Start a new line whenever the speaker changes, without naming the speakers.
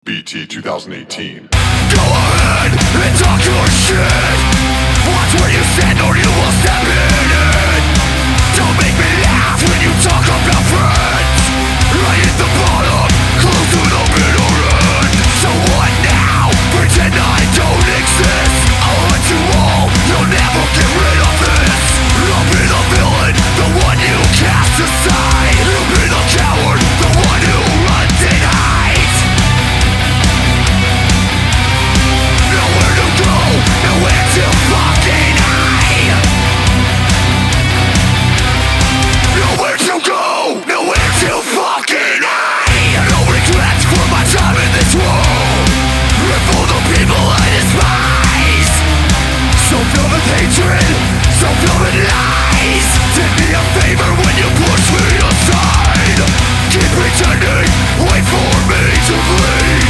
BT 2018.
Go ahead and talk your shit. Watch where you stand or you will step in it. Don't make me laugh when you talk about friends. I hit the bottom, close to the middle end. So what now? Pretend I don't exist. I'll hunt you all, you'll never get rid of this. I'll be the villain, the one you cast aside. You'll be the coward, the one who runs and hides. Nowhere to go, nowhere to fucking hide. Nowhere to go, nowhere to fucking hide. No regrets for my time in this world, and for the people I despise. So filled with hatred, so filled with lies. Do me a favor when you push me aside. Keep pretending, wait for me to bleed.